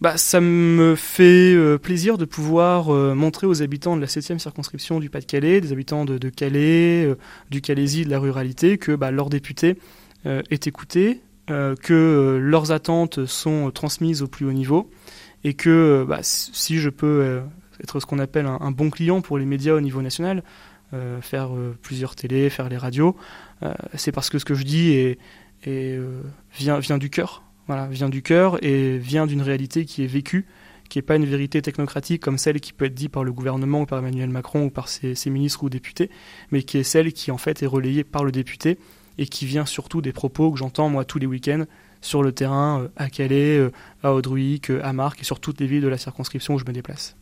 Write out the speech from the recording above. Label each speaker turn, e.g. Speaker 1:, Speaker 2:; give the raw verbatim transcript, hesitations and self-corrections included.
Speaker 1: Bah, ça me fait euh, plaisir de pouvoir euh, montrer aux habitants de la septième circonscription du Pas-de-Calais, des habitants de, de Calais, euh, du Calaisis, de la ruralité, que bah, leur député euh, est écouté, euh, que euh, leurs attentes sont transmises au plus haut niveau, et que euh, bah, si je peux euh, être ce qu'on appelle un, un bon client pour les médias au niveau national, euh, faire euh, plusieurs télés, faire les radios, euh, c'est parce que ce que je dis est, est, euh, vient, vient du cœur. Voilà, vient du cœur et vient d'une réalité qui est vécue, qui n'est pas une vérité technocratique comme celle qui peut être dite par le gouvernement ou par Emmanuel Macron ou par ses, ses ministres ou députés, mais qui est celle qui en fait est relayée par le député et qui vient surtout des propos que j'entends moi tous les week-ends sur le terrain, à Calais, à Audruic, à Marcq et sur toutes les villes de la circonscription où je me déplace.